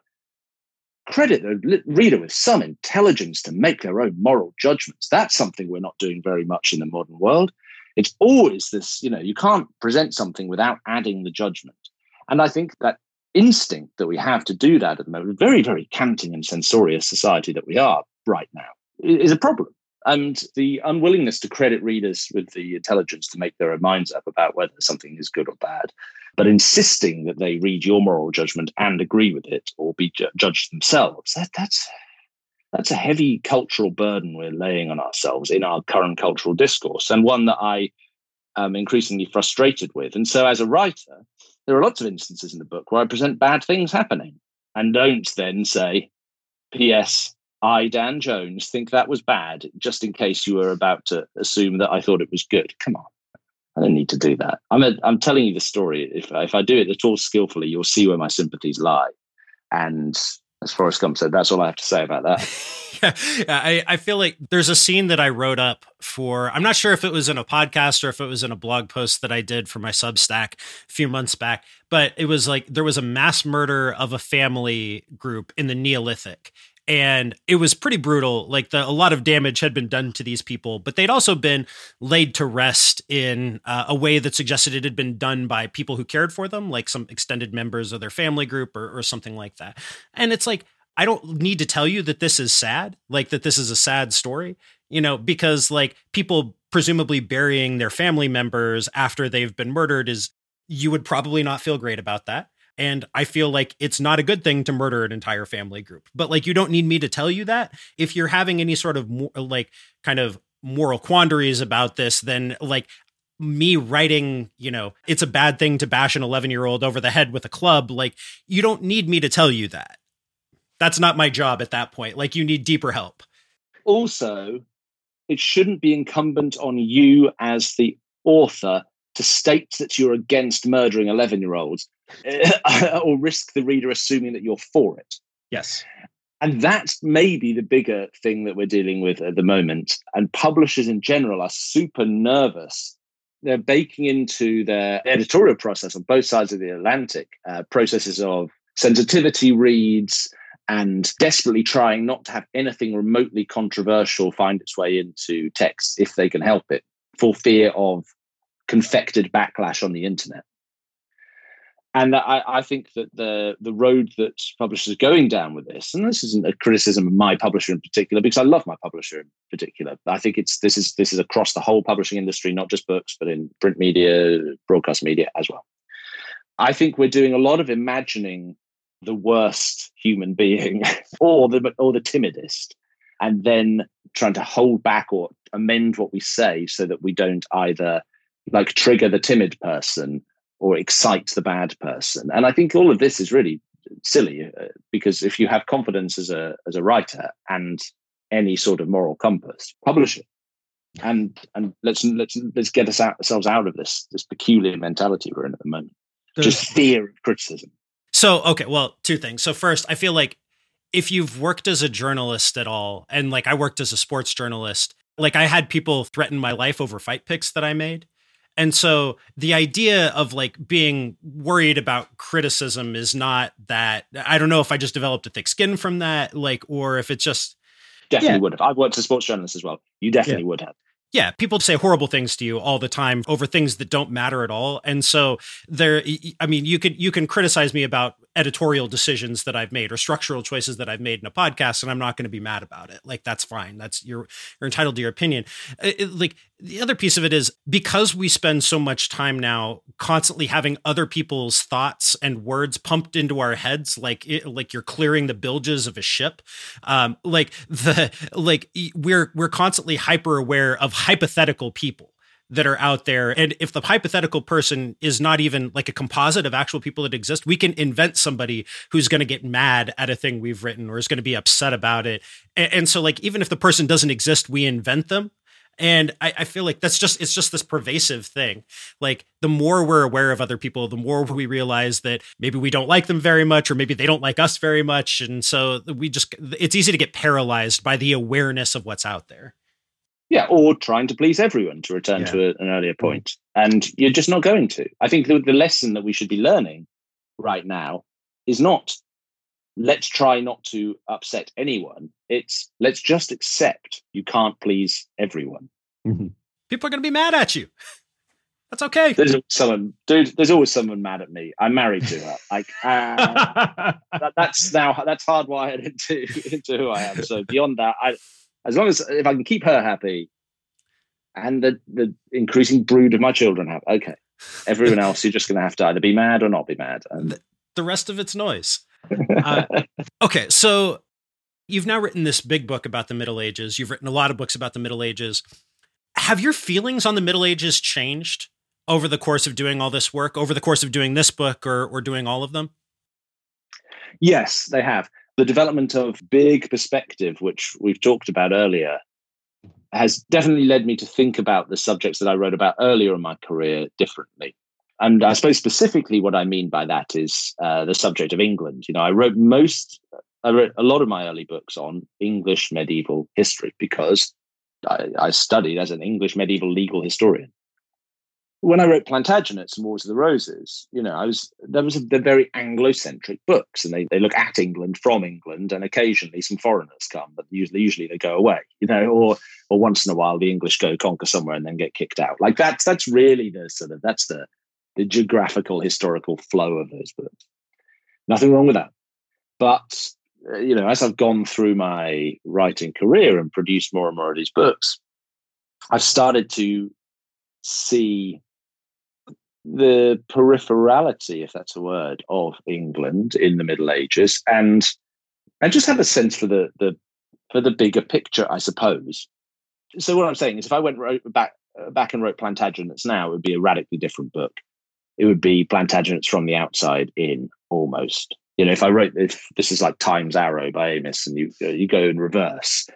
Credit the reader with some intelligence to make their own moral judgments. That's something we're not doing very much in the modern world. It's always this, you know, you can't present something without adding the judgment. And I think that instinct that we have to do that at the moment, very, very canting and censorious society that we are right now, is a problem. And the unwillingness to credit readers with the intelligence to make their own minds up about whether something is good or bad, but insisting that they read your moral judgment and agree with it or be judged themselves, that's a heavy cultural burden we're laying on ourselves in our current cultural discourse, and one that I am increasingly frustrated with. And so as a writer, there are lots of instances in the book where I present bad things happening and don't then say, P.S., I, Dan Jones, think that was bad, just in case you were about to assume that I thought it was good. Come on. I don't need to do that. I'm telling you the story. If I do it at all skillfully, you'll see where my sympathies lie. And as Forrest Gump said, that's all I have to say about that. Yeah, I feel like there's a scene that I wrote up for, I'm not sure if it was in a podcast or if it was in a blog post that I did for my Substack a few months back, but it was like there was a mass murder of a family group in the Neolithic. And it was pretty brutal. Like a lot of damage had been done to these people, but they'd also been laid to rest in a way that suggested it had been done by people who cared for them, like some extended members of their family group or something like that. And it's like, I don't need to tell you that this is sad, like that this is a sad story, you know, because like people presumably burying their family members after they've been murdered you would probably not feel great about that. And I feel like it's not a good thing to murder an entire family group. But like, you don't need me to tell you that. If you're having any sort of like kind of moral quandaries about this, then like me writing, you know, it's a bad thing to bash an 11-year-old over the head with a club. Like, you don't need me to tell you that. That's not my job at that point. Like, you need deeper help. Also, it shouldn't be incumbent on you as the author to state that you're against murdering 11-year-olds or risk the reader assuming that you're for it. Yes. And that's maybe the bigger thing that we're dealing with at the moment. And publishers in general are super nervous. They're baking into their editorial process on both sides of the Atlantic processes of sensitivity reads and desperately trying not to have anything remotely controversial find its way into text if they can help it, for fear of confected backlash on the internet. And I think that the road that publishers are going down with this, and this isn't a criticism of my publisher in particular, because I love my publisher in particular. I think this is across the whole publishing industry, not just books, but in print media, broadcast media as well. I think we're doing a lot of imagining the worst human being or the timidest, and then trying to hold back or amend what we say so that we don't either like trigger the timid person or excite the bad person. And I think all of this is really silly because if you have confidence as a writer and any sort of moral compass, publish it, and let's get ourselves out of this peculiar mentality we're in at the moment. Just fear of criticism. So, okay, well, two things. So first, I feel like if you've worked as a journalist at all, and like I worked as a sports journalist, like I had people threaten my life over fight picks that I made. And so the idea of like being worried about criticism is not that. I don't know if I just developed a thick skin from that, like, or if it's just. Definitely would have. I've worked as a sports journalist as well. You definitely would have. Yeah, people say horrible things to you all the time over things that don't matter at all. And so you can criticize me about editorial decisions that I've made or structural choices that I've made in a podcast, and I'm not going to be mad about it. Like, that's fine. That's you're entitled to your opinion. Like, the other piece of it is because we spend so much time now constantly having other people's thoughts and words pumped into our heads, like you're clearing the bilges of a ship. We're constantly hyper aware of hypothetical people that are out there. And if the hypothetical person is not even like a composite of actual people that exist, we can invent somebody who's going to get mad at a thing we've written or is going to be upset about it. And so like, even if the person doesn't exist, we invent them. And I feel like it's just this pervasive thing. Like, the more we're aware of other people, the more we realize that maybe we don't like them very much, or maybe they don't like us very much. And so it's easy to get paralyzed by the awareness of what's out there. Yeah, or trying to please everyone, to return to an earlier point. And you're just not going to. I think the lesson that we should be learning right now is not, let's try not to upset anyone. It's, let's just accept you can't please everyone. Mm-hmm. People are going to be mad at you. That's okay. There's always someone mad at me. I'm married to her. Like, that's hardwired into who I am. So beyond that, as long as if I can keep her happy and the increasing brood of my children happy, okay. Everyone else, you're just going to have to either be mad or not be mad. And the rest of it's noise. Okay, so you've now written this big book about the Middle Ages. You've written a lot of books about the Middle Ages. Have your feelings on the Middle Ages changed over the course of doing all this work, over the course of doing this book or doing all of them? Yes, they have. The development of big perspective, which we've talked about earlier, has definitely led me to think about the subjects that I wrote about earlier in my career differently. And I suppose specifically what I mean by that is the subject of England. You know, I wrote a lot of my early books on English medieval history because I studied as an English medieval legal historian. When I wrote Plantagenets and Wars of the Roses, you know, they're very Anglo-centric books, and they look at England from England, and occasionally some foreigners come, but usually they go away, you know, or once in a while the English go conquer somewhere and then get kicked out. Like that's really the geographical historical flow of those books. Nothing wrong with that. But you know, as I've gone through my writing career and produced more and more of these books, I've started to see the peripherality, if that's a word, of England in the Middle Ages, and I just have a sense for the bigger picture, I suppose. So what I'm saying is, if I went back and wrote Plantagenets now, it would be a radically different book. It would be Plantagenets from the outside in, almost. You know, if this is like Time's Arrow by Amis, and you go in reverse,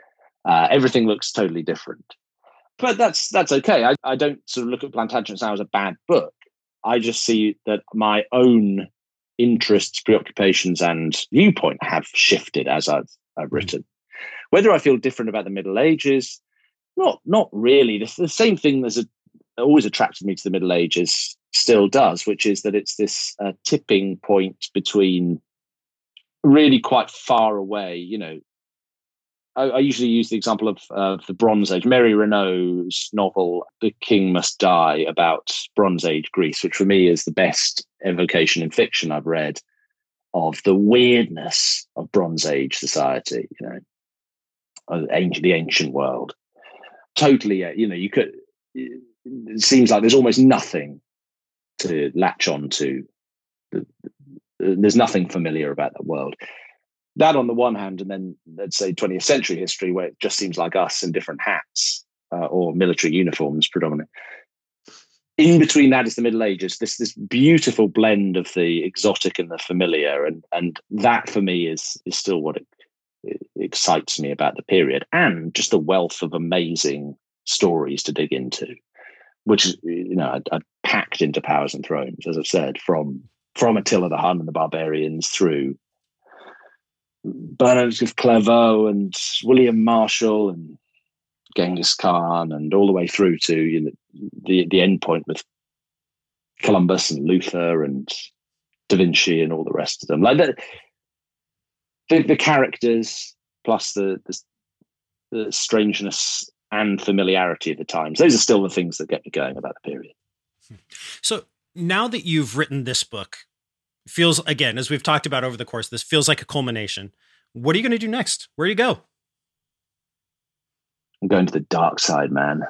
Everything looks totally different. But that's okay. I don't sort of look at Plantagenets now as a bad book. I just see that my own interests, preoccupations, and viewpoint have shifted as I've written. Whether I feel different about the Middle Ages, not really. The same thing that's always attracted me to the Middle Ages still does, which is that it's this tipping point between really quite far away. You know, I usually use the example of the Bronze Age. Mary Renault's novel *The King Must Die* about Bronze Age Greece, which for me is the best evocation in fiction I've read of the weirdness of Bronze Age society. You know, the ancient world. Totally, you know, you could. It seems like there's almost nothing to latch on to. There's nothing familiar about that world. That on the one hand, and then let's say 20th century history, where it just seems like us in different hats or military uniforms predominantly. In between that is the Middle Ages, this beautiful blend of the exotic and the familiar, and that for me is still what it excites me about the period, and just the wealth of amazing stories to dig into, which is, you know, I packed into Powers and Thrones, as I've said, from Attila the Hun and the barbarians through Bernard of Clairvaux and William Marshall and Genghis Khan, and all the way through to, you know, the end point with Columbus and Luther and Da Vinci and all the rest of them. Like the characters plus the strangeness and familiarity of the times. Those are still the things that get me going about the period. So now that you've written this book, feels, again, as we've talked about over the course, this feels like a culmination. What are you going to do next? Where do you go? I'm going to the dark side, man.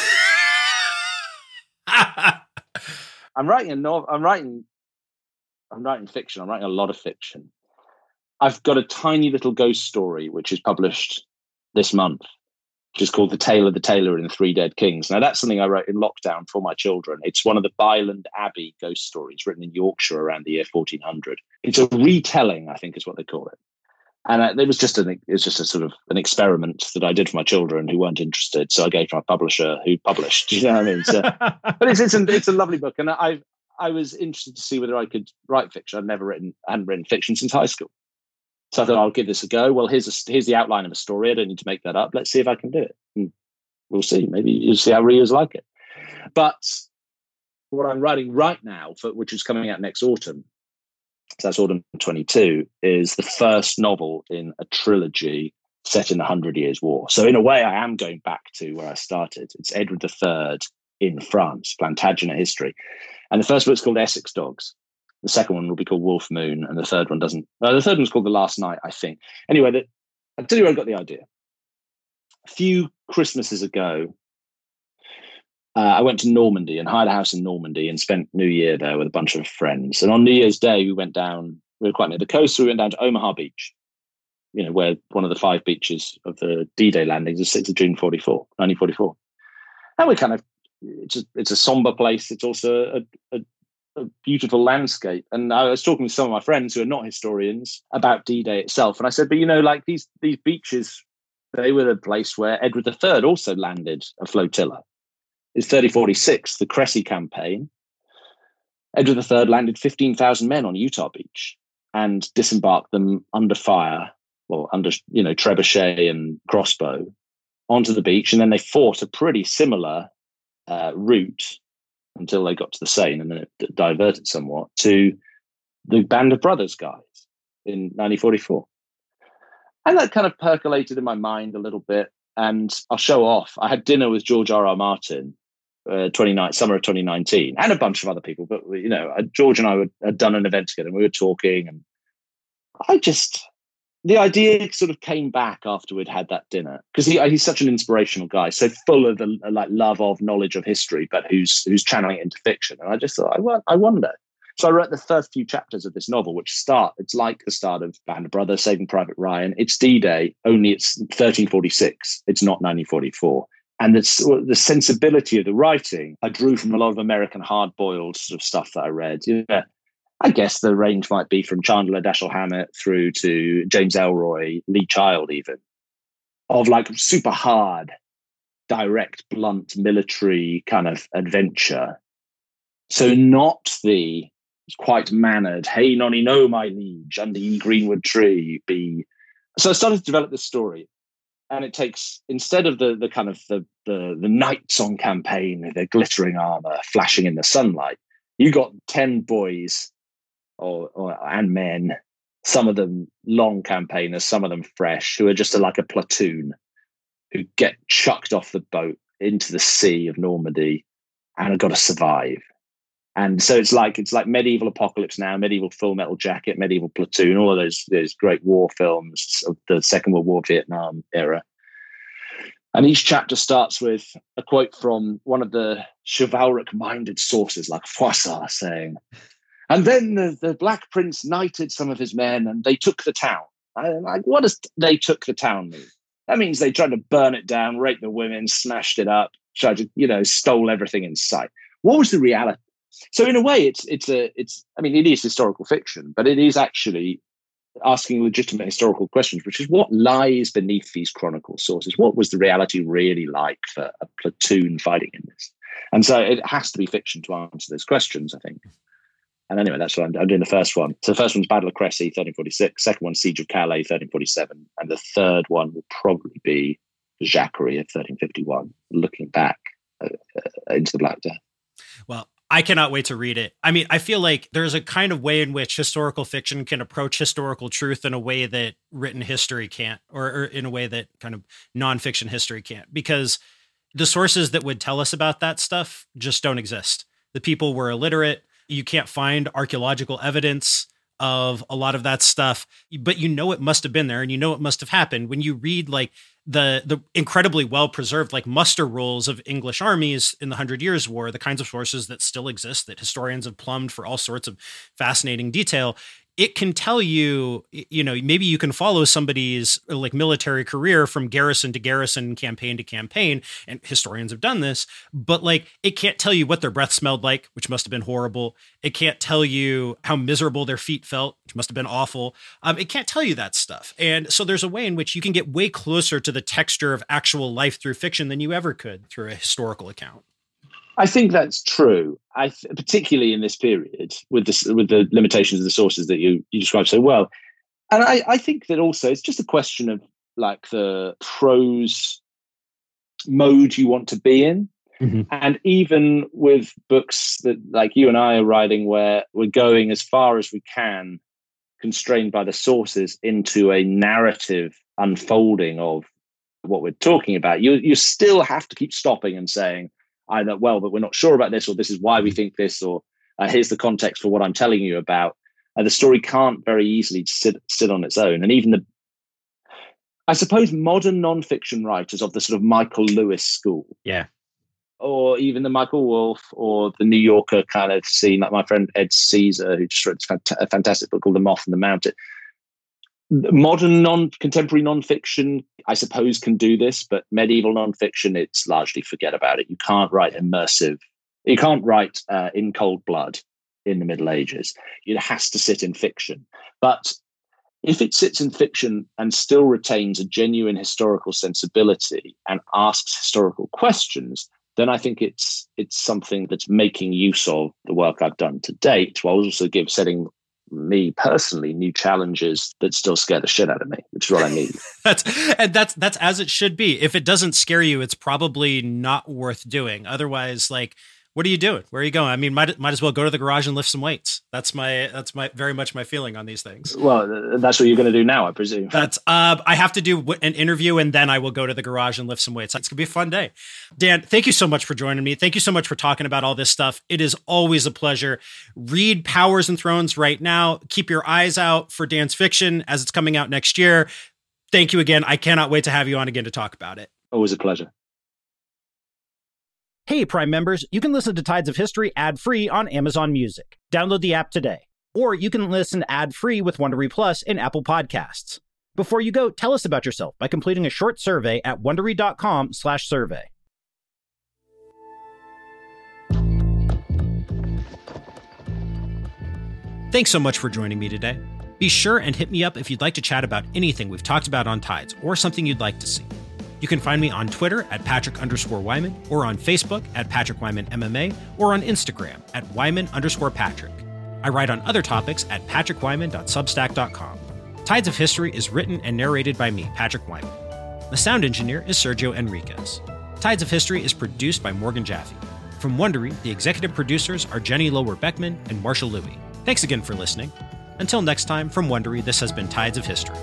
I'm writing a novel. I'm writing fiction. I'm writing a lot of fiction. I've got a tiny little ghost story, which is published this month, which is called The Tale of the Tailor and the Three Dead Kings. Now, that's something I wrote in lockdown for my children. It's one of the Byland Abbey ghost stories written in Yorkshire around the year 1400. It's a retelling, I think is what they call it. And it was just a sort of an experiment that I did for my children who weren't interested. So I gave to my publisher who published. You know what I mean? So, but it's a lovely book. And I was interested to see whether I could write fiction. Hadn't written fiction since high school. So I thought, I'll give this a go. Well, here's the outline of a story. I don't need to make that up. Let's see if I can do it. And we'll see. Maybe you'll see how readers like it. But what I'm writing right now, which is coming out next autumn, so that's autumn 22, is the first novel in a trilogy set in the 100 Years' War. So in a way, I am going back to where I started. It's Edward III in France, Plantagenet history. And the first book's called Essex Dogs. The second one will be called Wolf Moon, and the third one doesn't. The third one's called The Last Night, I think. Anyway, I'll tell you where I got the idea. A few Christmases ago, I went to Normandy and hired a house in Normandy and spent New Year there with a bunch of friends. And on New Year's Day, we were quite near the coast, so we went down to Omaha Beach, you know, where one of the 5 beaches of the D-Day landings is 6th of June 1944. And we kind of, it's a somber place. It's also a beautiful landscape. And I was talking with some of my friends who are not historians about D-Day itself. And I said, but you know, like these beaches, they were the place where Edward III also landed a flotilla. It's 3046, the Cressy campaign. Edward III landed 15,000 men on Utah Beach and disembarked them under fire, well, under, you know, trebuchet and crossbow onto the beach. And then they fought a pretty similar route until they got to the Seine, and then it diverted somewhat to the Band of Brothers guys in 1944. And that kind of percolated in my mind a little bit. And I'll show off. I had dinner with George R.R. Martin, summer of 2019, and a bunch of other people. But, you know, George and I had done an event together, and we were talking. And the idea sort of came back after we'd had that dinner, because he's such an inspirational guy, so full of the love of knowledge of history, but who's channeling it into fiction. And I just thought, I wonder. So I wrote the first few chapters of this novel, it's like the start of Band of Brothers, Saving Private Ryan. It's D-Day, only it's 1346. It's not 1944. And the sensibility of the writing, I drew from a lot of American hard-boiled sort of stuff that I read. You know, I guess the range might be from Chandler Dashiell Hammett through to James Ellroy, Lee Child even, of like super hard, direct, blunt military kind of adventure. So not the quite mannered, hey, nonny, no, my liege, under ye greenwood tree, be. So I started to develop this story. And it takes, instead of the kind of the knights on campaign with their glittering armor flashing in the sunlight, you got 10 boys and men, some of them long campaigners, some of them fresh, who are just like a platoon who get chucked off the boat into the sea of Normandy and have got to survive. And so it's like medieval Apocalypse Now, medieval Full Metal Jacket, medieval Platoon, all of those great war films of the Second World War, Vietnam era. And each chapter starts with a quote from one of the chivalric-minded sources, like Froissart, saying, "And then the Black Prince knighted some of his men, and they took the town." I'm like, what does "they took the town" mean? That means they tried to burn it down, rape the women, smashed it up, tried to, stole everything in sight. What was the reality? So in a way, it is historical fiction, but it is actually asking legitimate historical questions, which is what lies beneath these chronicle sources. What was the reality really like for a platoon fighting in this? And so it has to be fiction to answer those questions, I think. And anyway, that's what I'm doing the first one. So the first one's Battle of Crécy, 1346. Second one's Siege of Calais, 1347. And the third one will probably be Jacquerie of 1351, looking back into the Black Death. Well, I cannot wait to read it. I mean, I feel like there's a kind of way in which historical fiction can approach historical truth in a way that written history can't, or in a way that kind of nonfiction history can't, because the sources that would tell us about that stuff just don't exist. The people were illiterate. You can't find archaeological evidence of a lot of that stuff, but it must have been there, and it must have happened. When you read like the incredibly well preserved like muster rolls of English armies in the 100 Years' War, the kinds of sources that still exist that historians have plumbed for all sorts of fascinating detail, it can tell you, maybe you can follow somebody's like military career from garrison to garrison, campaign to campaign, and historians have done this, but like it can't tell you what their breath smelled like, which must have been horrible. It can't tell you how miserable their feet felt, which must have been awful. It can't tell you that stuff. And so there's a way in which you can get way closer to the texture of actual life through fiction than you ever could through a historical account. I think that's true. Particularly in this period, with the limitations of the sources that you described so well, and I think that also it's just a question of like the prose mode you want to be in, and even with books that like you and I are writing, where we're going as far as we can, constrained by the sources, into a narrative unfolding of what we're talking about. You still have to keep stopping and saying, either, well, but we're not sure about this, or this is why we think this, or here's the context for what I'm telling you about. The story can't very easily sit on its own. And even I suppose modern nonfiction writers of the sort of Michael Lewis school, or even the Michael Wolff or the New Yorker kind of scene, like my friend Ed Caesar, who just wrote a fantastic book called The Moth and the Mountain. Modern contemporary nonfiction, I suppose, can do this, but medieval nonfiction, it's largely forget about it. You can't write immersive. You can't write in cold blood in the Middle Ages. It has to sit in fiction. But if it sits in fiction and still retains a genuine historical sensibility and asks historical questions, then I think it's something that's making use of the work I've done to date, while also setting me personally new challenges that still scare the shit out of me, which is what I need. That's as it should be. If it doesn't scare you, it's probably not worth doing. Otherwise, like, what are you doing? Where are you going? I mean, might as well go to the garage and lift some weights. That's my very much my feeling on these things. Well, that's what you're going to do now, I presume. That's I have to do an interview, and then I will go to the garage and lift some weights. It's gonna be a fun day. Dan, thank you so much for joining me. Thank you so much for talking about all this stuff. It is always a pleasure. Read Powers and Thrones right now. Keep your eyes out for Dan's fiction as it's coming out next year. Thank you again. I cannot wait to have you on again to talk about it. Always a pleasure. Hey, Prime members, you can listen to Tides of History ad-free on Amazon Music. Download the app today. Or you can listen ad-free with Wondery Plus in Apple Podcasts. Before you go, tell us about yourself by completing a short survey at Wondery.com/survey. Thanks so much for joining me today. Be sure and hit me up if you'd like to chat about anything we've talked about on Tides or something you'd like to see. You can find me on Twitter at Patrick_Wyman, or on Facebook at Patrick Wyman MMA, or on Instagram at Wyman_Patrick. I write on other topics at patrickwyman.substack.com. Tides of History is written and narrated by me, Patrick Wyman. The sound engineer is Sergio Enriquez. Tides of History is produced by Morgan Jaffe. From Wondery, the executive producers are Jenny Lower-Beckman and Marshall Louie. Thanks again for listening. Until next time, from Wondery, this has been Tides of History.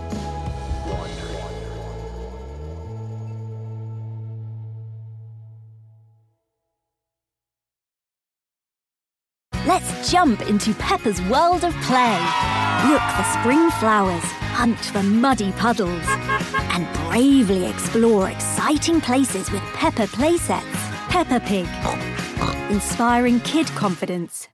Let's jump into Peppa's world of play. Look for spring flowers, hunt for muddy puddles, and bravely explore exciting places with Peppa playsets. Peppa Pig, inspiring kid confidence.